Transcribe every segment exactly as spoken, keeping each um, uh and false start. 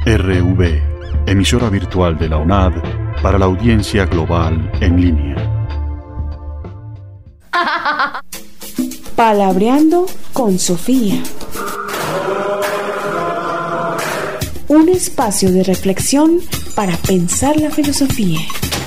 R V, emisora virtual de la UNAD para la audiencia global en línea. Palabreando con Sofía. Un espacio de reflexión para pensar la filosofía.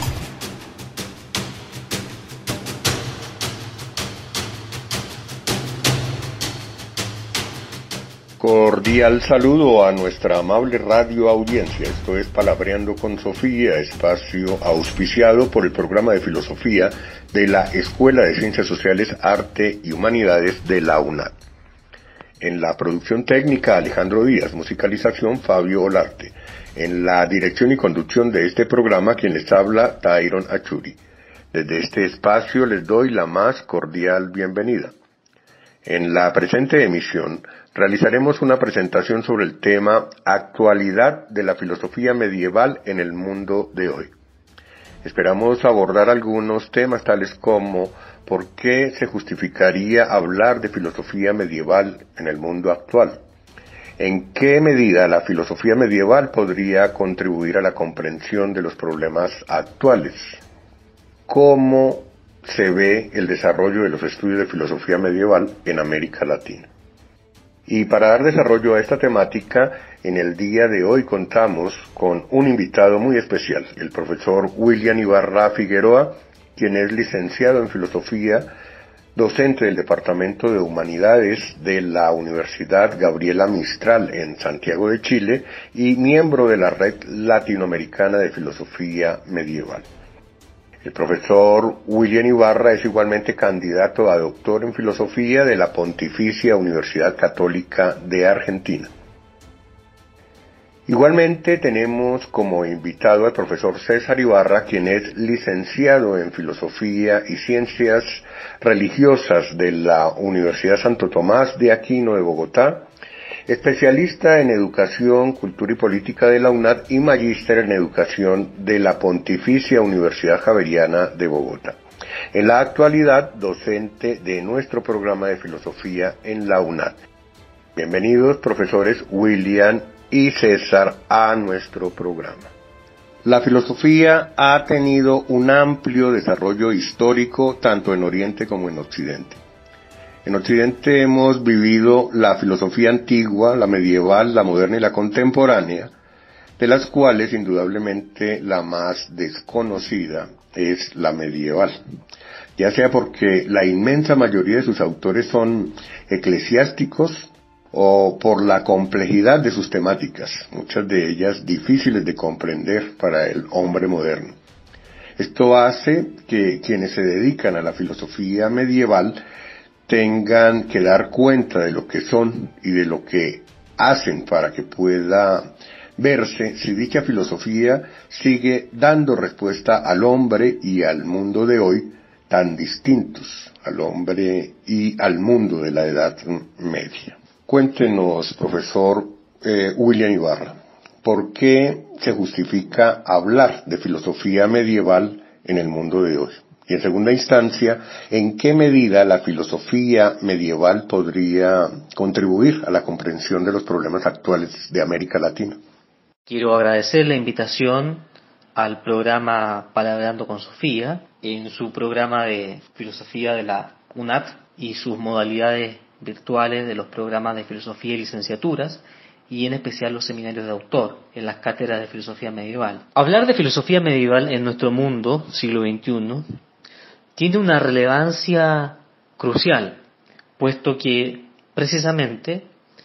Cordial saludo a nuestra amable radio audiencia. Esto es Palabreando con Sofía, espacio auspiciado por el programa de filosofía de la Escuela de Ciencias Sociales, Arte y Humanidades de la UNAD. En la producción técnica, Alejandro Díaz; musicalización, Fabio Olarte. En la dirección y conducción de este programa, quien les habla, Tyron Achuri. Desde este espacio les doy la más cordial bienvenida. En la presente emisión realizaremos una presentación sobre el tema Actualidad de la filosofía medieval en el mundo de hoy. Esperamos abordar algunos temas tales como ¿por qué se justificaría hablar de filosofía medieval en el mundo actual? ¿En qué medida la filosofía medieval podría contribuir a la comprensión de los problemas actuales? ¿Cómo se ve el desarrollo de los estudios de filosofía medieval en América Latina? Y para dar desarrollo a esta temática, en el día de hoy contamos con un invitado muy especial, el profesor William Ibarra Figueroa, quien es licenciado en filosofía, docente del Departamento de Humanidades de la Universidad Gabriela Mistral en Santiago de Chile y miembro de la Red Latinoamericana de Filosofía Medieval. El profesor William Ibarra es igualmente candidato a doctor en filosofía de la Pontificia Universidad Católica de Argentina. Igualmente tenemos como invitado al profesor César Ibarra, quien es licenciado en filosofía y ciencias religiosas de la Universidad Santo Tomás de Aquino de Bogotá, especialista en Educación, Cultura y Política de la UNAD y magíster en Educación de la Pontificia Universidad Javeriana de Bogotá. En la actualidad, docente de nuestro programa de filosofía en la UNAD. Bienvenidos, profesores William y César, a nuestro programa. La filosofía ha tenido un amplio desarrollo histórico tanto en Oriente como en Occidente. En Occidente hemos vivido la filosofía antigua, la medieval, la moderna y la contemporánea, de las cuales indudablemente la más desconocida es la medieval, ya sea porque la inmensa mayoría de sus autores son eclesiásticos o por la complejidad de sus temáticas, muchas de ellas difíciles de comprender para el hombre moderno. Esto hace que quienes se dedican a la filosofía medieval tengan que dar cuenta de lo que son y de lo que hacen para que pueda verse si dicha filosofía sigue dando respuesta al hombre y al mundo de hoy tan distintos, al hombre y al mundo de la Edad Media. Cuéntenos, profesor eh, William Ibarra, ¿por qué se justifica hablar de filosofía medieval en el mundo de hoy? Y en segunda instancia, ¿en qué medida la filosofía medieval podría contribuir a la comprensión de los problemas actuales de América Latina? Quiero agradecer la invitación al programa Palabreando con Sofía, en su programa de filosofía de la UNAD y sus modalidades virtuales de los programas de filosofía y licenciaturas, y en especial los seminarios de autor en las cátedras de filosofía medieval. Hablar de filosofía medieval en nuestro mundo, siglo veintiuno, tiene una relevancia crucial, puesto que precisamente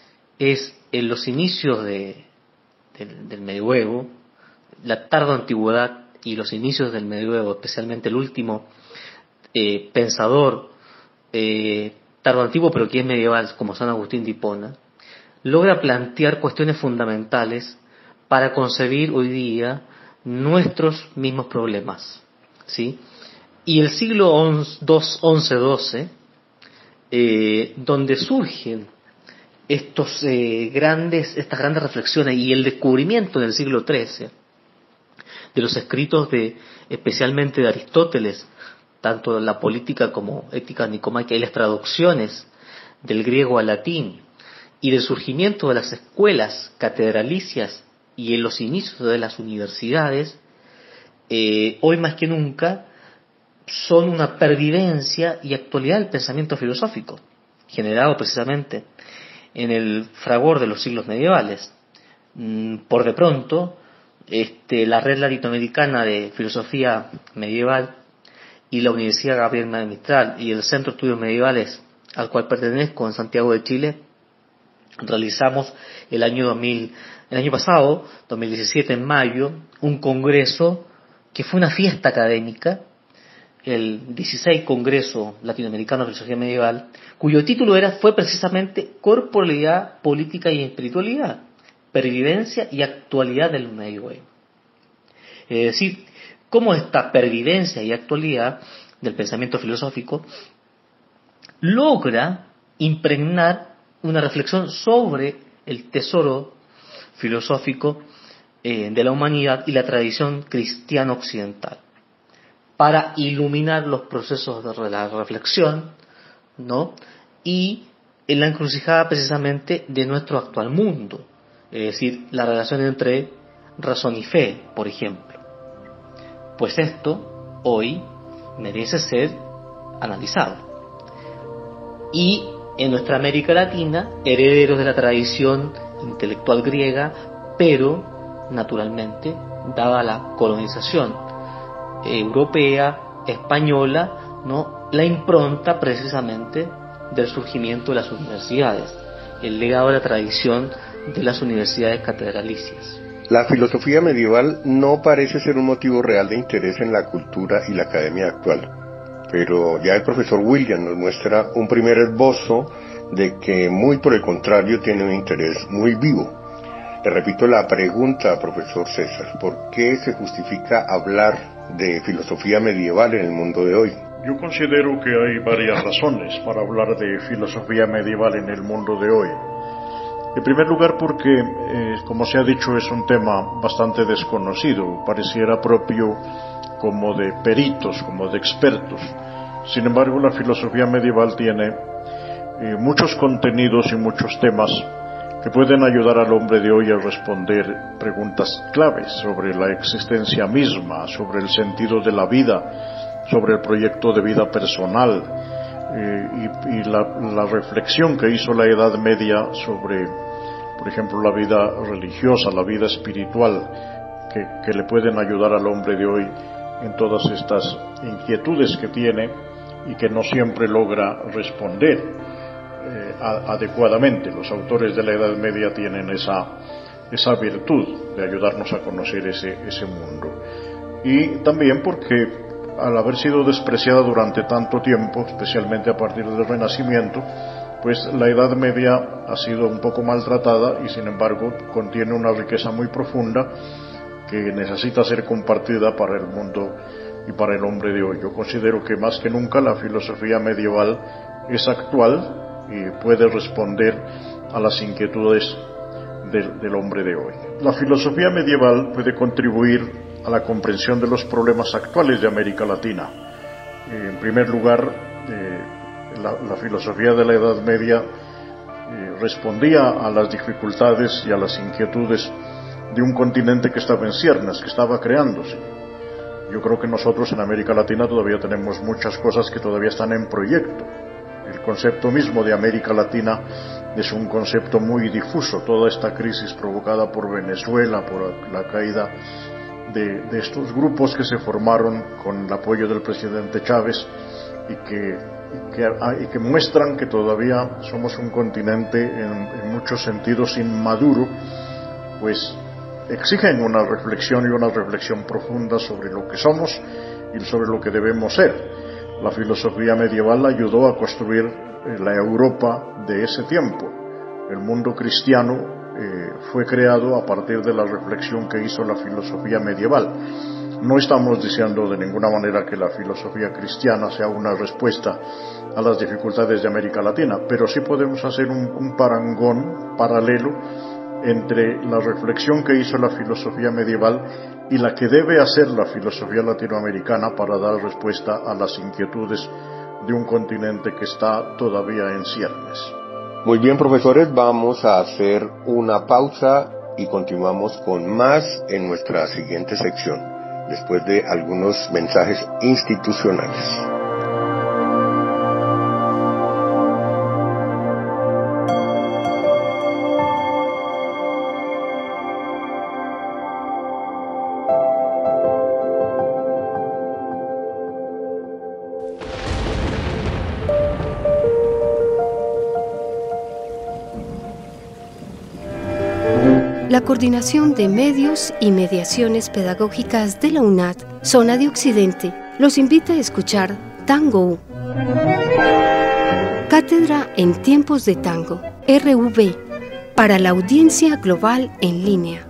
es en los inicios de, de, del medioevo, la tarda antigüedad y los inicios del medioevo, especialmente el último eh, pensador eh, tardo antiguo pero que es medieval, como San Agustín de Hipona, logra plantear cuestiones fundamentales para concebir hoy día nuestros mismos problemas, ¿sí? Y el siglo once doce, eh, donde surgen estos eh, grandes, estas grandes reflexiones y el descubrimiento en el siglo trece de los escritos de, especialmente de Aristóteles, tanto la política como ética nicomaica y las traducciones del griego al latín, y del surgimiento de las escuelas catedralicias y en los inicios de las universidades, eh, hoy más que nunca, son una pervivencia y actualidad del pensamiento filosófico, generado precisamente en el fragor de los siglos medievales. Por de pronto, este, la Red Latinoamericana de Filosofía Medieval y la Universidad Gabriel Mistral y el Centro de Estudios Medievales al cual pertenezco en Santiago de Chile, realizamos el año dos mil, el año pasado, dos mil diecisiete, en mayo, un congreso que fue una fiesta académica, el dieciséis Congreso Latinoamericano de Filosofía Medieval, cuyo título era fue precisamente Corporalidad, Política y Espiritualidad, Pervivencia y Actualidad del Medioevo. Es decir, cómo esta pervivencia y actualidad del pensamiento filosófico logra impregnar una reflexión sobre el tesoro filosófico eh, de la humanidad y la tradición cristiana occidental, para iluminar los procesos de la reflexión, ¿no? Y en la encrucijada precisamente de nuestro actual mundo, es decir, la relación entre razón y fe, por ejemplo. Pues esto hoy merece ser analizado. Y en nuestra América Latina, herederos de la tradición intelectual griega, pero naturalmente, dada la colonización europea, española, ¿no?, la impronta precisamente del surgimiento de las universidades, el legado de la tradición de las universidades catedralicias. La filosofía medieval no parece ser un motivo real de interés en la cultura y la academia actual, pero ya el profesor William nos muestra un primer esbozo de que muy por el contrario tiene un interés muy vivo. Le repito la pregunta, profesor César, ¿por qué se justifica hablar de filosofía medieval en el mundo de hoy? Yo considero que hay varias razones para hablar de filosofía medieval en el mundo de hoy. En primer lugar porque, eh, como se ha dicho, es un tema bastante desconocido, pareciera propio como de peritos, como de expertos. Sin embargo, la filosofía medieval tiene eh, muchos contenidos y muchos temas que pueden ayudar al hombre de hoy a responder preguntas claves sobre la existencia misma, sobre el sentido de la vida, sobre el proyecto de vida personal eh, y, y la, la reflexión que hizo la Edad Media sobre, por ejemplo, la vida religiosa, la vida espiritual, que, que le pueden ayudar al hombre de hoy en todas estas inquietudes que tiene y que no siempre logra responder eh, a, adecuadamente. Los autores de la Edad Media tienen esa, esa virtud de ayudarnos a conocer ese, ese mundo. Y también porque al haber sido despreciada durante tanto tiempo, especialmente a partir del Renacimiento, pues la Edad Media ha sido un poco maltratada y sin embargo contiene una riqueza muy profunda que necesita ser compartida para el mundo y para el hombre de hoy. Yo considero que más que nunca la filosofía medieval es actual y puede responder a las inquietudes del, del hombre de hoy. La filosofía medieval puede contribuir a la comprensión de los problemas actuales de América Latina. Eh, en primer lugar, eh, la, la filosofía de la Edad Media eh, respondía a las dificultades y a las inquietudes de un continente que estaba en ciernes, que estaba creándose. Yo creo que nosotros en América Latina todavía tenemos muchas cosas que todavía están en proyecto. El concepto mismo de América Latina es un concepto muy difuso. Toda esta crisis provocada por Venezuela, por la caída de, de estos grupos que se formaron con el apoyo del presidente Chávez y que, y que, y que muestran que todavía somos un continente en, en muchos sentidos inmaduro, pues exigen una reflexión y una reflexión profunda sobre lo que somos y sobre lo que debemos ser. La filosofía medieval ayudó a construir la Europa de ese tiempo. El mundo cristiano eh, fue creado a partir de la reflexión que hizo la filosofía medieval. No estamos diciendo de ninguna manera que la filosofía cristiana sea una respuesta a las dificultades de América Latina, pero sí podemos hacer un, un parangón paralelo entre la reflexión que hizo la filosofía medieval y la que debe hacer la filosofía latinoamericana para dar respuesta a las inquietudes de un continente que está todavía en ciernes. Muy bien, profesores, vamos a hacer una pausa y continuamos con más en nuestra siguiente sección, después de algunos mensajes institucionales. La Coordinación de Medios y Mediaciones Pedagógicas de la UNAD, Zona de Occidente, los invita a escuchar Tango U. Cátedra en Tiempos de Tango, R V, para la audiencia global en línea.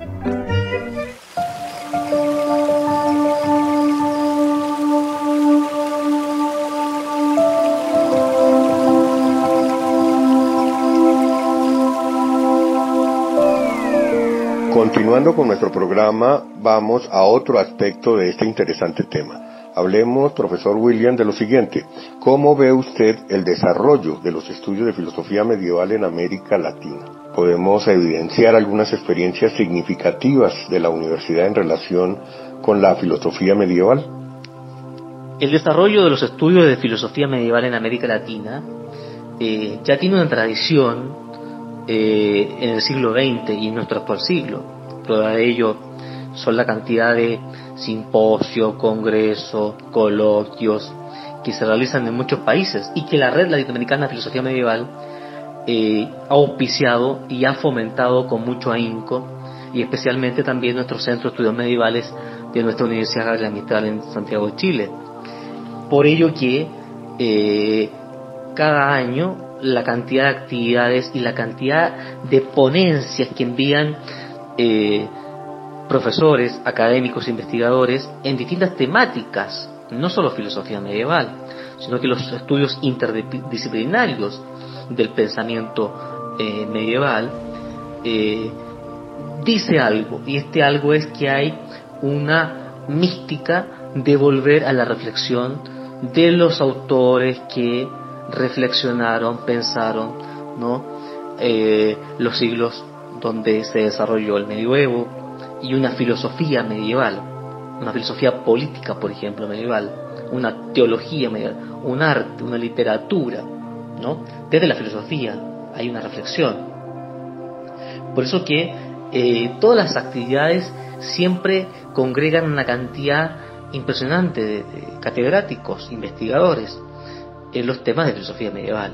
Continuando con nuestro programa, vamos a otro aspecto de este interesante tema. Hablemos, profesor William, de lo siguiente. ¿Cómo ve usted el desarrollo de los estudios de filosofía medieval en América Latina? ¿Podemos evidenciar algunas experiencias significativas de la universidad en relación con la filosofía medieval? El desarrollo de los estudios de filosofía medieval en América Latina eh, ya tiene una tradición eh, en el siglo veinte y en nuestro actual siglo. Prueba de ello son la cantidad de simposios, congresos, coloquios que se realizan en muchos países y que la Red Latinoamericana de Filosofía Medieval eh, ha auspiciado y ha fomentado con mucho ahínco, y especialmente también nuestro Centro de Estudios Medievales de nuestra Universidad Gabriela Mistral en Santiago de Chile. Por ello que eh, cada año la cantidad de actividades y la cantidad de ponencias que envían eh, profesores, académicos, investigadores en distintas temáticas, no solo filosofía medieval, sino que los estudios interdisciplinarios del pensamiento eh, medieval, eh, dice algo, y este algo es que hay una mística de volver a la reflexión de los autores que reflexionaron, pensaron, ¿no? Eh, los siglos donde se desarrolló el medioevo, y una filosofía medieval, una filosofía política, por ejemplo, medieval, una teología medieval, un arte, una literatura, ¿no? Desde la filosofía hay una reflexión. Por eso que eh, todas las actividades siempre congregan una cantidad impresionante de, de catedráticos, investigadores en los temas de filosofía medieval,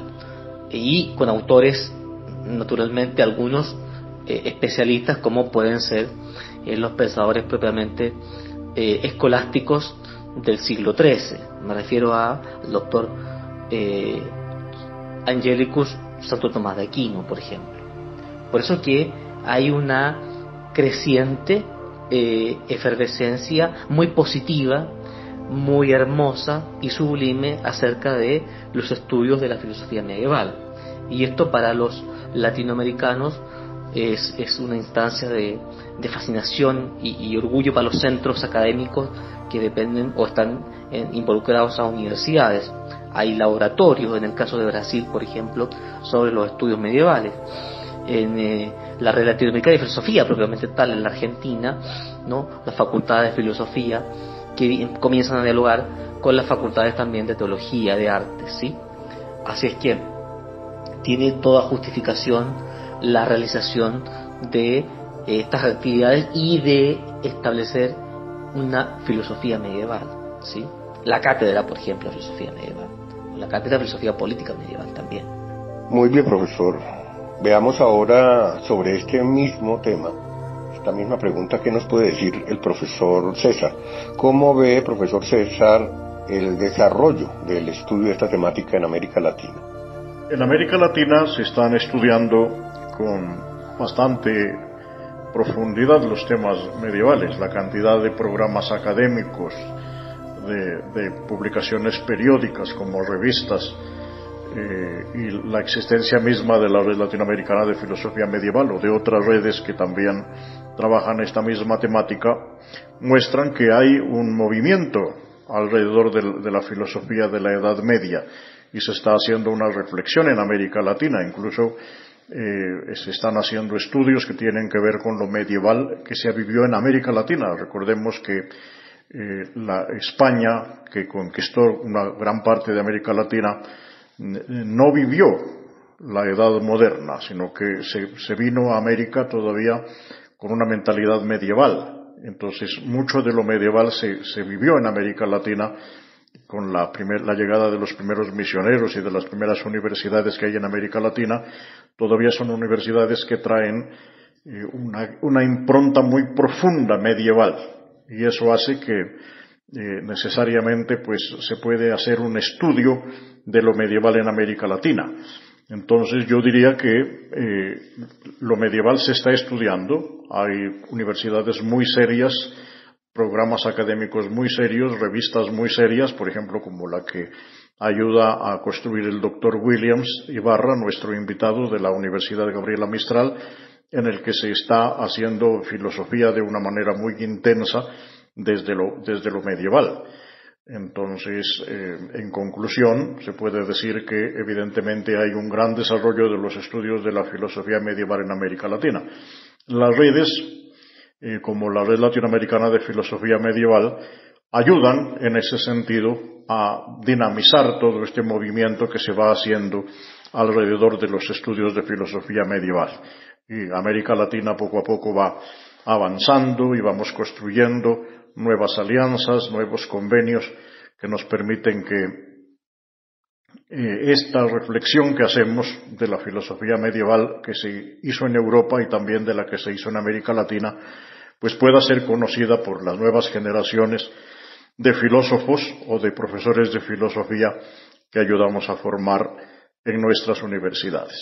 y con autores, naturalmente, algunos eh, especialistas, como pueden ser eh, los pensadores propiamente eh, escolásticos del siglo trece. Me refiero al doctor eh, Angelicus Santo Tomás de Aquino, por ejemplo. Por eso que hay una creciente eh, efervescencia muy positiva, muy hermosa y sublime acerca de los estudios de la filosofía medieval. Y esto para los latinoamericanos es, es una instancia de, de fascinación y, y orgullo para los centros académicos que dependen o están en, involucrados a universidades. Hay laboratorios, en el caso de Brasil, por ejemplo, sobre los estudios medievales. En eh, la Red Latinoamericana de Filosofía, propiamente tal, en la Argentina, ¿no? Las facultades de filosofía que comienzan a dialogar con las facultades también de teología, de arte, ¿sí? Así es que tiene toda justificación la realización de eh, estas actividades y de establecer una filosofía medieval, ¿sí? La cátedra, por ejemplo, de filosofía medieval, la cátedra de filosofía política medieval también. Muy bien, profesor. Veamos ahora sobre este mismo tema, esta misma pregunta, ¿qué nos puede decir el profesor César? ¿Cómo ve, profesor César, el desarrollo del estudio de esta temática en América Latina? En América Latina se están estudiando con bastante profundidad los temas medievales. La cantidad de programas académicos, de, de publicaciones periódicas como revistas, eh, y la existencia misma de la Red Latinoamericana de Filosofía Medieval o de otras redes que también trabajan esta misma temática, muestran que hay un movimiento alrededor de, de la filosofía de la Edad Media, y se está haciendo una reflexión en América Latina. Incluso eh, se están haciendo estudios que tienen que ver con lo medieval que se vivió en América Latina. Recordemos que eh, la España, que conquistó una gran parte de América Latina, no vivió la edad moderna, sino que se, se vino a América todavía con una mentalidad medieval. Entonces, mucho de lo medieval se, se vivió en América Latina con la, primer, la llegada de los primeros misioneros y de las primeras universidades que hay en América Latina. Todavía son universidades que traen eh, una, una impronta muy profunda medieval, y eso hace que eh, necesariamente pues se puede hacer un estudio de lo medieval en América Latina. Entonces yo diría que eh, lo medieval se está estudiando. Hay universidades muy serias, programas académicos muy serios, revistas muy serias, por ejemplo, como la que ayuda a construir el doctor Williams Ibarra, nuestro invitado de la Universidad Gabriela Mistral, en el que se está haciendo filosofía de una manera muy intensa desde lo, desde lo medieval. Entonces, eh, en conclusión, se puede decir que evidentemente hay un gran desarrollo de los estudios de la filosofía medieval en América Latina. Las redes, eh, como la Red Latinoamericana de Filosofía Medieval, ayudan en ese sentido a dinamizar todo este movimiento que se va haciendo alrededor de los estudios de filosofía medieval. Y América Latina poco a poco va avanzando y vamos construyendo nuevas alianzas, nuevos convenios que nos permiten que eh, esta reflexión que hacemos de la filosofía medieval que se hizo en Europa y también de la que se hizo en América Latina, pues pueda ser conocida por las nuevas generaciones de filósofos o de profesores de filosofía que ayudamos a formar en nuestras universidades.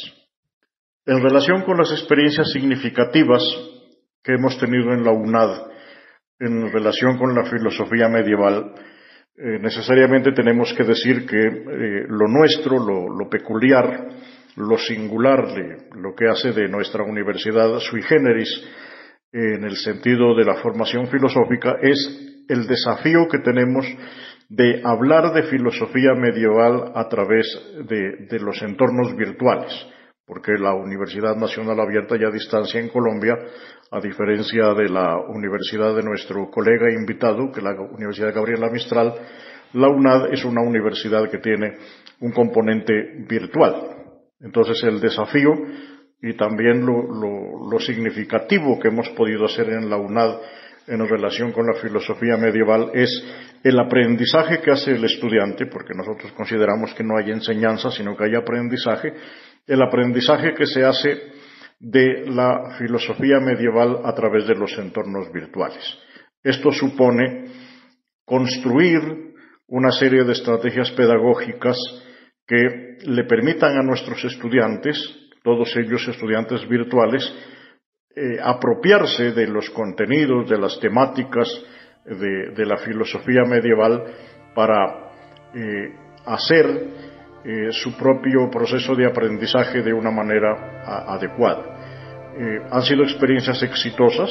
En relación con las experiencias significativas que hemos tenido en la UNAD en relación con la filosofía medieval, eh, necesariamente tenemos que decir que eh, lo nuestro, lo, lo peculiar, lo singular, de, lo que hace de nuestra universidad sui generis eh, en el sentido de la formación filosófica es el desafío que tenemos de hablar de filosofía medieval a través de, de los entornos virtuales, porque la Universidad Nacional Abierta y a Distancia en Colombia, a diferencia de la universidad de nuestro colega invitado, que es la Universidad Gabriela Mistral, la UNAD es una universidad que tiene un componente virtual. Entonces el desafío y también lo, lo, lo significativo que hemos podido hacer en la UNAD en relación con la filosofía medieval es el aprendizaje que hace el estudiante, porque nosotros consideramos que no hay enseñanza, sino que hay aprendizaje, el aprendizaje que se hace de la filosofía medieval a través de los entornos virtuales. Esto supone construir una serie de estrategias pedagógicas que le permitan a nuestros estudiantes, todos ellos estudiantes virtuales, eh, apropiarse de los contenidos, de las temáticas de, de la filosofía medieval para eh, hacer eh, su propio proceso de aprendizaje de una manera a, adecuada. Eh, han sido experiencias exitosas,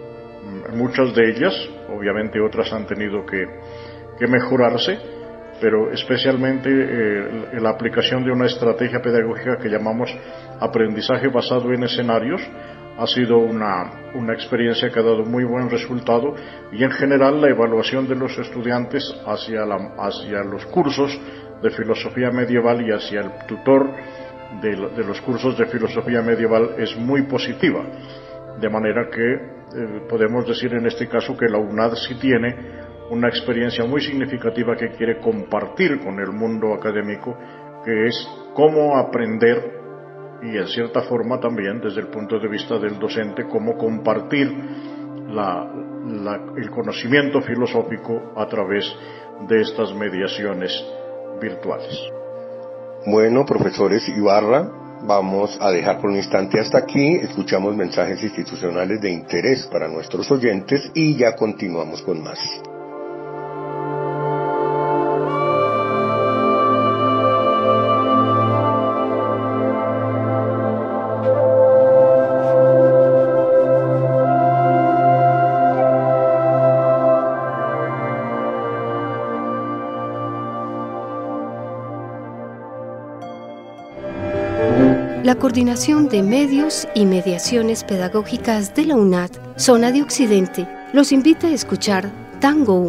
muchas de ellas, obviamente otras han tenido que, que mejorarse, pero especialmente eh, la aplicación de una estrategia pedagógica que llamamos aprendizaje basado en escenarios ha sido una, una experiencia que ha dado muy buen resultado, y en general la evaluación de los estudiantes hacia, la, hacia los cursos de filosofía medieval y hacia el tutor de, de los cursos de filosofía medieval es muy positiva, de manera que eh, podemos decir en este caso que la UNAD sí tiene una experiencia muy significativa que quiere compartir con el mundo académico, que es cómo aprender y en cierta forma también desde el punto de vista del docente cómo compartir la, la, el conocimiento filosófico a través de estas mediaciones virtuales. Bueno, profesores Ibarra, vamos a dejar por un instante hasta aquí, escuchamos mensajes institucionales de interés para nuestros oyentes y ya continuamos con más. La La Coordinación de Medios y Mediaciones Pedagógicas de la UNAD, Zona de Occidente, los invita a escuchar Tango.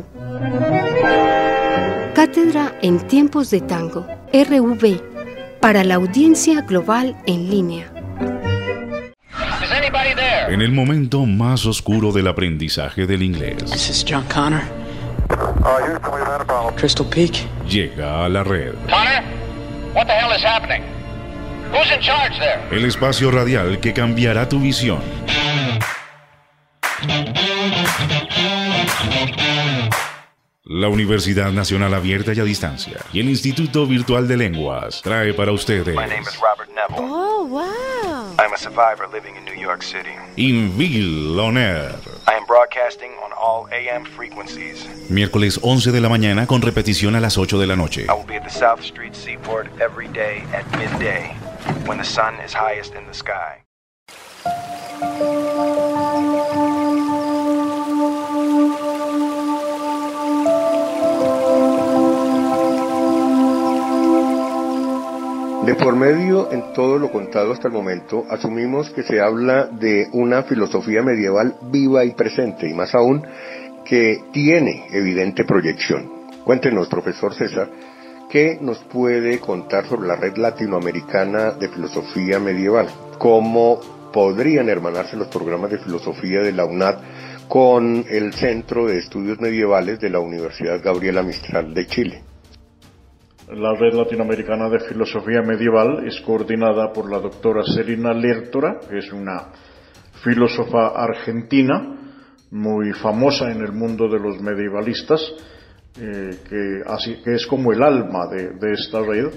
Cátedra en Tiempos de Tango, R V, para la audiencia global en línea. En el momento más oscuro del aprendizaje del inglés. This is John Connor. Uh, Houston, we've had a problem. Crystal Peak. Llega a la red. Connor, what the hell is happening? Who's in charge there? El espacio radial que cambiará tu visión. La Universidad Nacional Abierta y a Distancia y el Instituto Virtual de Lenguas trae para ustedes. My name is Robert Neville. Oh, wow. I'm a survivor living in New York City. Inville On Air. I am broadcasting on all A M frequencies. Miércoles once de la mañana con repetición a las ocho de la noche. I will be at the South Street Seaport every day at midday, when the sun is highest in the sky. De por medio, en todo lo contado hasta el momento, asumimos que se habla de una filosofía medieval viva y presente, y más aún, que tiene evidente proyección. Cuéntenos, profesor César, ¿qué nos puede contar sobre la Red Latinoamericana de Filosofía Medieval? ¿Cómo podrían hermanarse los programas de filosofía de la UNAD con el Centro de Estudios Medievales de la Universidad Gabriela Mistral de Chile? La Red Latinoamericana de Filosofía Medieval es coordinada por la doctora Celina Lertora, que es una filósofa argentina muy famosa en el mundo de los medievalistas, eh, que, así, que es como el alma de, de esta red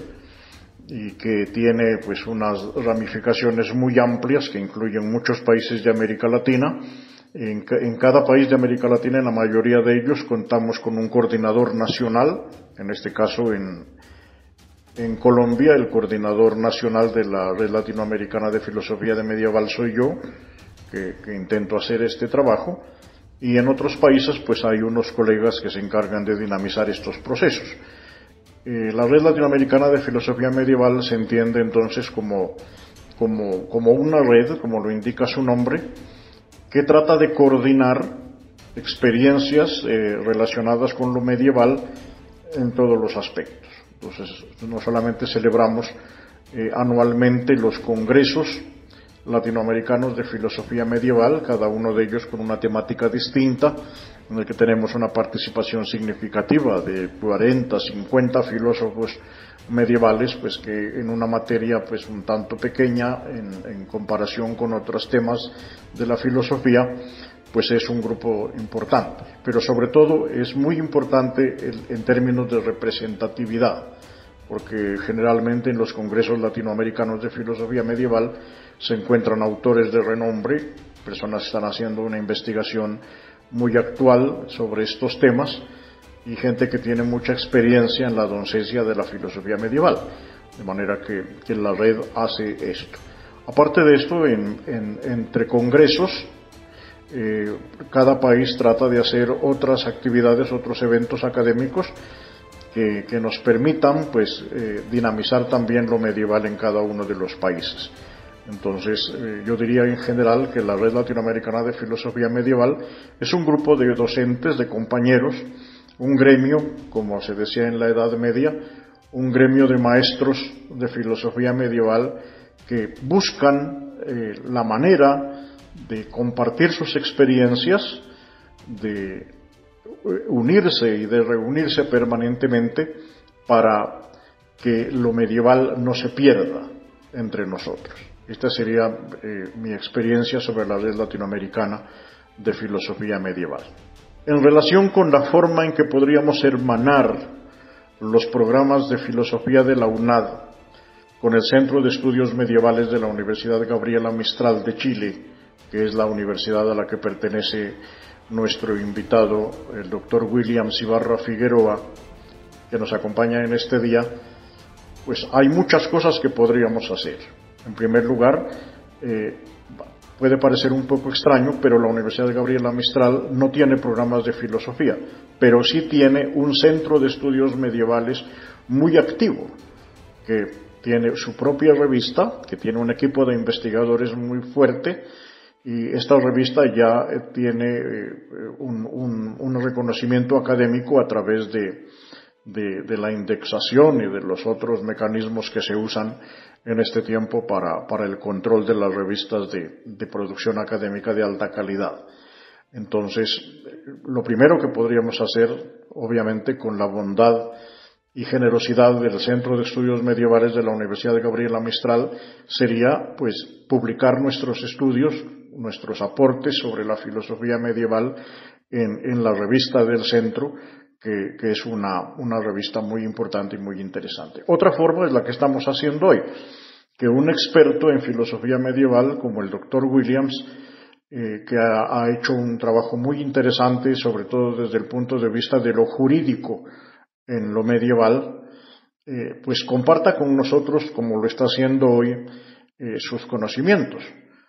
y que tiene pues unas ramificaciones muy amplias que incluyen muchos países de América Latina. En, en cada país de América Latina, en la mayoría de ellos, contamos con un coordinador nacional. En este caso, en, en Colombia, el coordinador nacional de la Red Latinoamericana de Filosofía de Medieval soy yo, que, que intento hacer este trabajo. Y en otros países, pues hay unos colegas que se encargan de dinamizar estos procesos. Eh, la Red Latinoamericana de Filosofía Medieval se entiende entonces como, como, como una red, como lo indica su nombre, que trata de coordinar experiencias eh, relacionadas con lo medieval en todos los aspectos. Entonces, no solamente celebramos eh, anualmente los congresos latinoamericanos de filosofía medieval, cada uno de ellos con una temática distinta, en el que tenemos una participación significativa de cuarenta, cincuenta filósofos medievales, pues que en una materia pues un tanto pequeña en, en comparación con otros temas de la filosofía, pues es un grupo importante. Pero sobre todo es muy importante el, en términos de representatividad, porque generalmente en los congresos latinoamericanos de filosofía medieval se encuentran autores de renombre, personas que están haciendo una investigación muy actual sobre estos temas, y gente que tiene mucha experiencia en la docencia de la filosofía medieval, de manera que, que la red hace esto. Aparte de esto, en, en, entre congresos, eh, cada país trata de hacer otras actividades, otros eventos académicos que, que nos permitan pues, eh, dinamizar también lo medieval en cada uno de los países. Entonces, eh, yo diría en general que la Red Latinoamericana de Filosofía Medieval es un grupo de docentes, de compañeros, un gremio, como se decía en la Edad Media, un gremio de maestros de filosofía medieval que buscan eh, la manera de compartir sus experiencias, de unirse y de reunirse permanentemente para que lo medieval no se pierda entre nosotros. Esta sería eh, mi experiencia sobre la Red Latinoamericana de Filosofía Medieval. En relación con la forma en que podríamos hermanar los programas de filosofía de la UNAD con el Centro de Estudios Medievales de la Universidad Gabriela Mistral de Chile, que es la universidad a la que pertenece nuestro invitado, el doctor William Ibarra Figueroa, que nos acompaña en este día, pues hay muchas cosas que podríamos hacer. En primer lugar, eh, puede parecer un poco extraño, pero la Universidad de Gabriela Mistral no tiene programas de filosofía, pero sí tiene un centro de estudios medievales muy activo, que tiene su propia revista, que tiene un equipo de investigadores muy fuerte, y esta revista ya tiene un, un, un reconocimiento académico a través de, de, de la indexación y de los otros mecanismos que se usan en este tiempo para, para el control de las revistas de, de producción académica de alta calidad. Entonces, lo primero que podríamos hacer, obviamente con la bondad y generosidad del Centro de Estudios Medievales de la Universidad de Gabriela Mistral, sería pues publicar nuestros estudios, nuestros aportes sobre la filosofía medieval en, en la revista del centro, que, que es una, una revista muy importante y muy interesante. Otra forma es la que estamos haciendo hoy, que un experto en filosofía medieval como el doctor Williams, eh, que ha, ha hecho un trabajo muy interesante, sobre todo desde el punto de vista de lo jurídico en lo medieval, eh, pues comparta con nosotros, como lo está haciendo hoy, eh, sus conocimientos.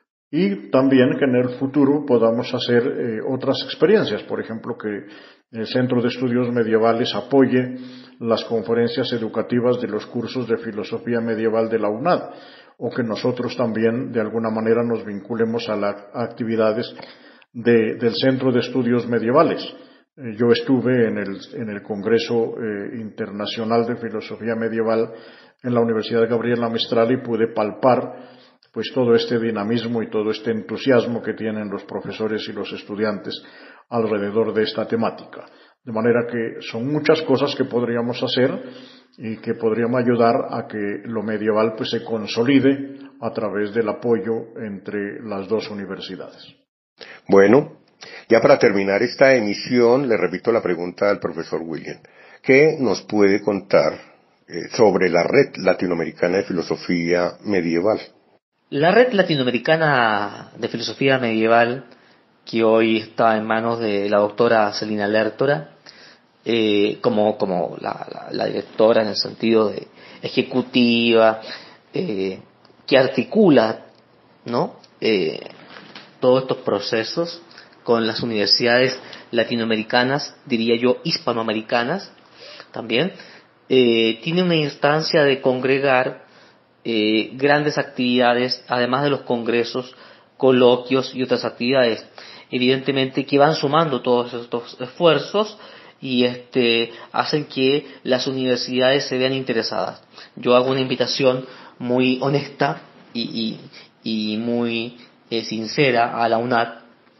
Y también que en el futuro podamos hacer eh, otras experiencias, por ejemplo, que el Centro de Estudios Medievales apoye las conferencias educativas de los cursos de filosofía medieval de la UNAD, o que nosotros también de alguna manera nos vinculemos a las actividades de, del Centro de Estudios Medievales. Eh, yo estuve en el, en el Congreso eh, Internacional de Filosofía Medieval en la Universidad de Gabriela Mistral y pude palpar pues todo este dinamismo y todo este entusiasmo que tienen los profesores y los estudiantes alrededor de esta temática. De manera que son muchas cosas que podríamos hacer y que podríamos ayudar a que lo medieval pues se consolide a través del apoyo entre las dos universidades. Bueno, ya para terminar esta emisión, le repito la pregunta al profesor William. ¿Qué nos puede contar eh, sobre la Red Latinoamericana de Filosofía Medieval? La Red Latinoamericana de Filosofía Medieval, que hoy está en manos de la doctora Celina Lertora, eh, como, como la, la, la directora en el sentido de ejecutiva, eh, que articula, ¿no? eh, todos estos procesos con las universidades latinoamericanas, diría yo hispanoamericanas también, eh, tiene una instancia de congregar Eh, grandes actividades, además de los congresos, coloquios y otras actividades, evidentemente que van sumando todos estos esfuerzos y este hacen que las universidades se vean interesadas. Yo hago una invitación muy honesta y, y, y muy eh, sincera a la UNAD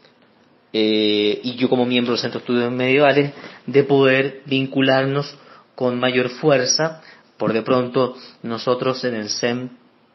eh, y yo como miembro del Centro de Estudios Medievales de poder vincularnos con mayor fuerza. Por de pronto, nosotros en el C E M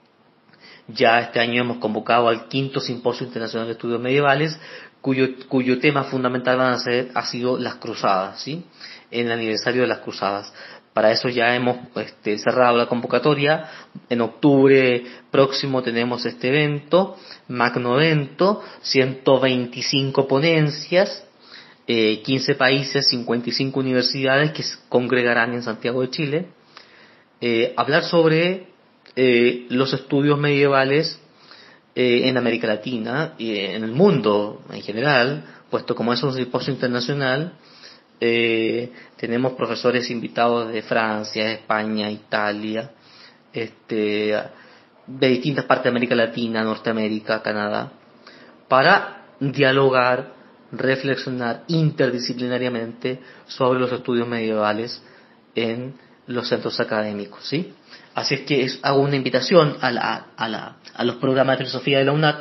ya este año hemos convocado al quinto Simposio Internacional de Estudios Medievales, cuyo, cuyo tema fundamental van a ser, ha sido las cruzadas, ¿sí? En el aniversario de las cruzadas. Para eso ya hemos este, cerrado la convocatoria. En octubre próximo tenemos este evento, magno evento, ciento veinticinco ponencias, eh, quince países, cincuenta y cinco universidades que se congregarán en Santiago de Chile. Eh, hablar sobre eh, los estudios medievales eh, en América Latina y en el mundo en general, puesto como es un simposio internacional, eh, tenemos profesores invitados de Francia, España, Italia, este, de distintas partes de América Latina, Norteamérica, Canadá, para dialogar, reflexionar interdisciplinariamente sobre los estudios medievales en los centros académicos, ¿sí? Así es que es, hago una invitación a, la, a, la, a los programas de filosofía de la UNAD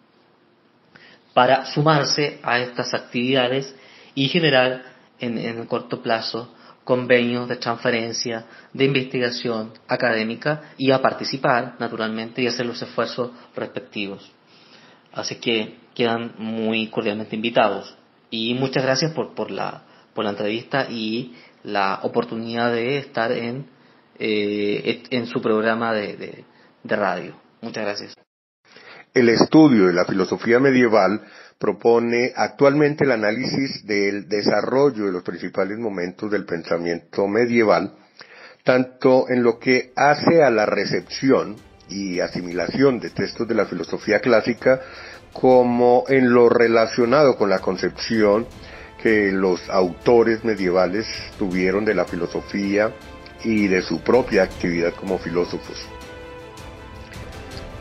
para sumarse a estas actividades y generar en, en el corto plazo convenios de transferencia, de investigación académica y a participar, naturalmente, y hacer los esfuerzos respectivos. Así que quedan muy cordialmente invitados. Y muchas gracias por, por, la, por la entrevista y la oportunidad de estar en, eh, en su programa de, de, de radio. Muchas gracias. El estudio de la filosofía medieval propone actualmente el análisis del desarrollo de los principales momentos del pensamiento medieval, tanto en lo que hace a la recepción y asimilación de textos de la filosofía clásica, como en lo relacionado con la concepción que los autores medievales tuvieron de la filosofía y de su propia actividad como filósofos.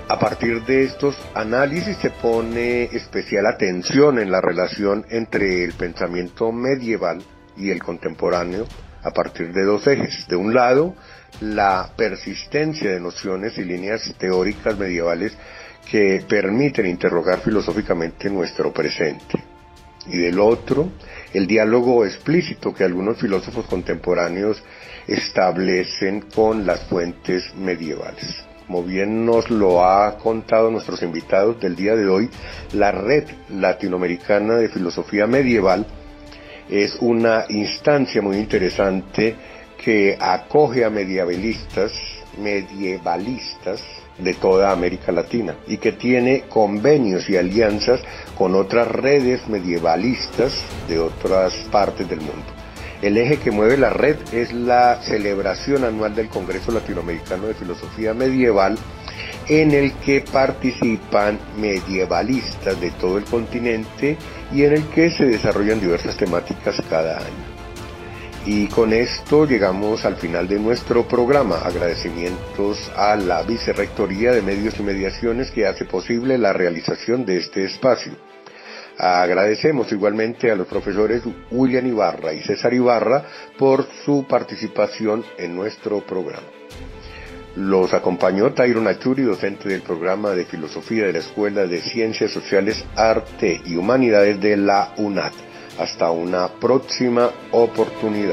A partir de estos análisis se pone especial atención en la relación entre el pensamiento medieval y el contemporáneo a partir de dos ejes. De un lado, la persistencia de nociones y líneas teóricas medievales que permiten interrogar filosóficamente nuestro presente. Y del otro, el diálogo explícito que algunos filósofos contemporáneos establecen con las fuentes medievales. Como bien nos lo ha contado nuestros invitados del día de hoy, la Red Latinoamericana de Filosofía Medieval es una instancia muy interesante que acoge a medievalistas, medievalistas de toda América Latina y que tiene convenios y alianzas con otras redes medievalistas de otras partes del mundo. El eje que mueve la red es la celebración anual del Congreso Latinoamericano de Filosofía Medieval, en el que participan medievalistas de todo el continente y en el que se desarrollan diversas temáticas cada año. Y con esto llegamos al final de nuestro programa. Agradecimientos a la Vicerrectoría de Medios y Mediaciones que hace posible la realización de este espacio. Agradecemos igualmente a los profesores William Ibarra y César Ibarra por su participación en nuestro programa. Los acompañó Tyron Achuri, docente del programa de Filosofía de la Escuela de Ciencias Sociales, Arte y Humanidades de la UNAD. Hasta una próxima oportunidad.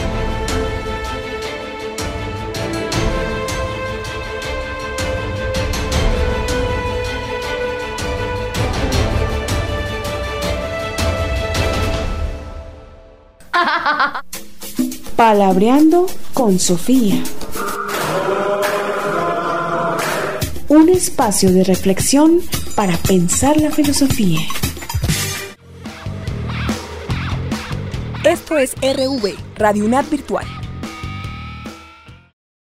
Palabreando con Sofía. Un espacio de reflexión para pensar la filosofía. Esto es R V, Radio UNAD Virtual.